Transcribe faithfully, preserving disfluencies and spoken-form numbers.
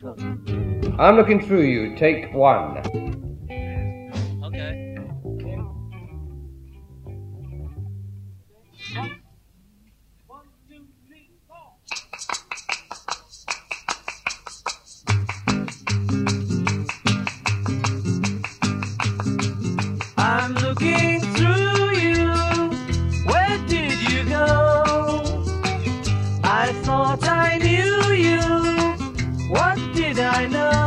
I'm looking through you. Take one. Okay. I'm looking through you. Where did you go? I thought I knew you. What did I know?